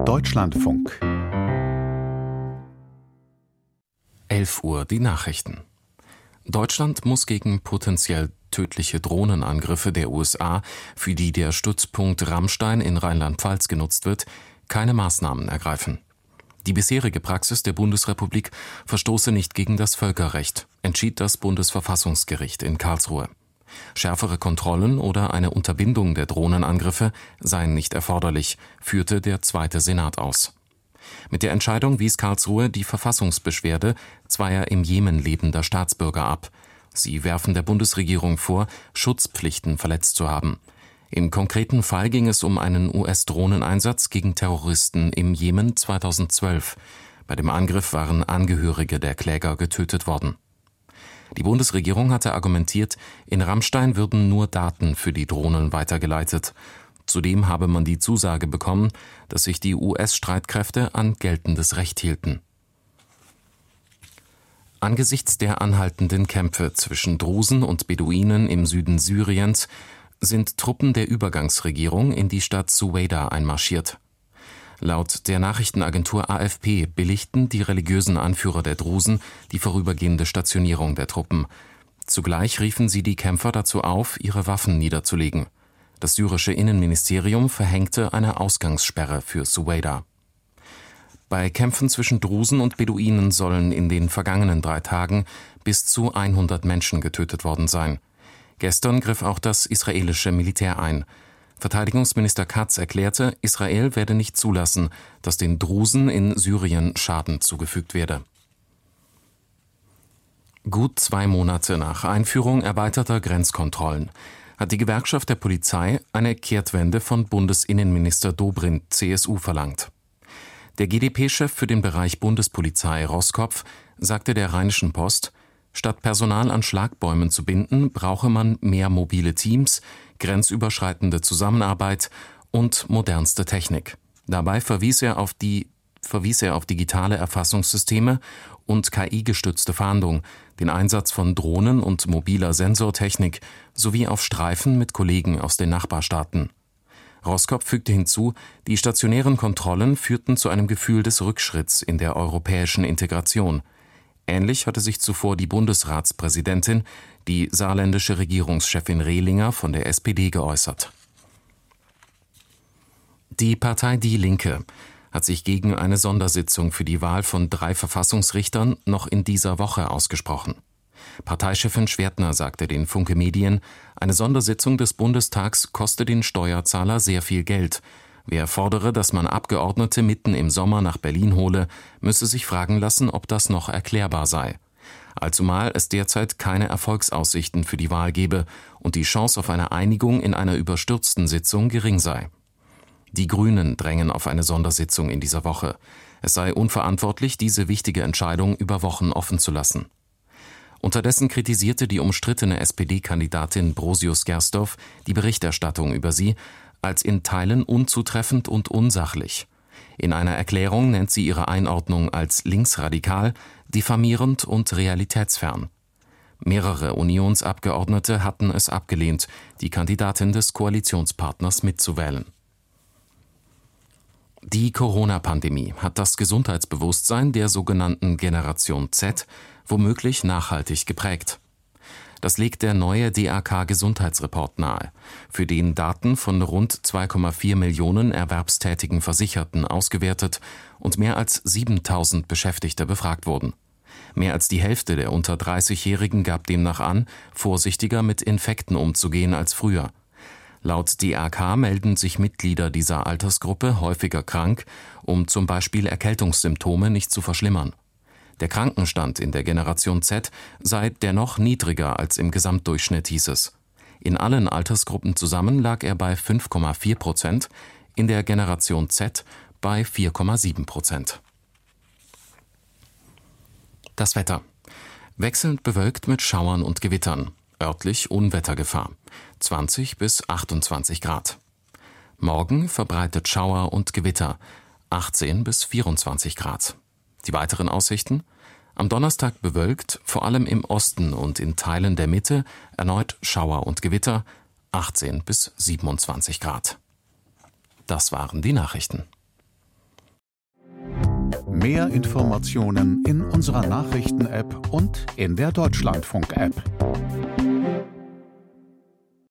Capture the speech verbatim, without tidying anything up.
Deutschlandfunk. elf Uhr die Nachrichten. Deutschland muss gegen potenziell tödliche Drohnenangriffe der U S A, für die der Stützpunkt Ramstein in Rheinland-Pfalz genutzt wird, keine Maßnahmen ergreifen. Die bisherige Praxis der Bundesrepublik verstoße nicht gegen das Völkerrecht, entschied das Bundesverfassungsgericht in Karlsruhe. Schärfere Kontrollen oder eine Unterbindung der Drohnenangriffe seien nicht erforderlich, führte der Zweite Senat aus. Mit der Entscheidung wies Karlsruhe die Verfassungsbeschwerde zweier im Jemen lebender Staatsbürger ab. Sie werfen der Bundesregierung vor, Schutzpflichten verletzt zu haben. Im konkreten Fall ging es um einen U S-Drohneneinsatz gegen Terroristen im Jemen zweitausendzwölf. Bei dem Angriff waren Angehörige der Kläger getötet worden. Die Bundesregierung hatte argumentiert, in Ramstein würden nur Daten für die Drohnen weitergeleitet. Zudem habe man die Zusage bekommen, dass sich die U S-Streitkräfte an geltendes Recht hielten. Angesichts der anhaltenden Kämpfe zwischen Drusen und Beduinen im Süden Syriens sind Truppen der Übergangsregierung in die Stadt Suweida einmarschiert. Laut der Nachrichtenagentur A F P billigten die religiösen Anführer der Drusen die vorübergehende Stationierung der Truppen. Zugleich riefen sie die Kämpfer dazu auf, ihre Waffen niederzulegen. Das syrische Innenministerium verhängte eine Ausgangssperre für Suweida. Bei Kämpfen zwischen Drusen und Beduinen sollen in den vergangenen drei Tagen bis zu hundert Menschen getötet worden sein. Gestern griff auch das israelische Militär ein. Verteidigungsminister Katz erklärte, Israel werde nicht zulassen, dass den Drusen in Syrien Schaden zugefügt werde. Gut zwei Monate nach Einführung erweiterter Grenzkontrollen hat die Gewerkschaft der Polizei eine Kehrtwende von Bundesinnenminister Dobrindt, C S U, verlangt. Der G d P-Chef für den Bereich Bundespolizei, Roßkopf, sagte der Rheinischen Post, statt Personal an Schlagbäumen zu binden, brauche man mehr mobile Teams, grenzüberschreitende Zusammenarbeit und modernste Technik. Dabei verwies er auf die verwies er auf digitale Erfassungssysteme und K I-gestützte Fahndung, den Einsatz von Drohnen und mobiler Sensortechnik sowie auf Streifen mit Kollegen aus den Nachbarstaaten. Roßkopf fügte hinzu, die stationären Kontrollen führten zu einem Gefühl des Rückschritts in der europäischen Integration. Ähnlich hatte sich zuvor die Bundesratspräsidentin, die saarländische Regierungschefin Rehlinger von der S P D, geäußert. Die Partei Die Linke hat sich gegen eine Sondersitzung für die Wahl von drei Verfassungsrichtern noch in dieser Woche ausgesprochen. Parteichefin Schwertner sagte den Funke Medien, eine Sondersitzung des Bundestags koste den Steuerzahler sehr viel Geld. Wer fordere, dass man Abgeordnete mitten im Sommer nach Berlin hole, müsse sich fragen lassen, ob das noch erklärbar sei. Allzumal es derzeit keine Erfolgsaussichten für die Wahl gebe und die Chance auf eine Einigung in einer überstürzten Sitzung gering sei. Die Grünen drängen auf eine Sondersitzung in dieser Woche. Es sei unverantwortlich, diese wichtige Entscheidung über Wochen offen zu lassen. Unterdessen kritisierte die umstrittene S P D-Kandidatin Brosius-Gersdorf die Berichterstattung über sie als in Teilen unzutreffend und unsachlich. In einer Erklärung nennt sie ihre Einordnung als linksradikal, diffamierend und realitätsfern. Mehrere Unionsabgeordnete hatten es abgelehnt, die Kandidatin des Koalitionspartners mitzuwählen. Die Corona-Pandemie hat das Gesundheitsbewusstsein der sogenannten Generation Z womöglich nachhaltig geprägt. Das legt der neue D A K-Gesundheitsreport nahe, für den Daten von rund zwei Komma vier Millionen erwerbstätigen Versicherten ausgewertet und mehr als siebentausend Beschäftigte befragt wurden. Mehr als die Hälfte der unter dreißigjährigen gab demnach an, vorsichtiger mit Infekten umzugehen als früher. Laut D A K melden sich Mitglieder dieser Altersgruppe häufiger krank, um zum Beispiel Erkältungssymptome nicht zu verschlimmern. Der Krankenstand in der Generation Z sei dennoch niedriger als im Gesamtdurchschnitt, hieß es. In allen Altersgruppen zusammen lag er bei fünf Komma vier Prozent, in der Generation Z bei vier Komma sieben Prozent. Das Wetter. Wechselnd bewölkt mit Schauern und Gewittern. Örtlich Unwettergefahr. zwanzig bis achtundzwanzig Grad. Morgen verbreitet Schauer und Gewitter. achtzehn bis vierundzwanzig Grad. Die weiteren Aussichten? Am Donnerstag bewölkt, vor allem im Osten und in Teilen der Mitte, erneut Schauer und Gewitter, achtzehn bis siebenundzwanzig Grad. Das waren die Nachrichten. Mehr Informationen in unserer Nachrichten-App und in der Deutschlandfunk-App.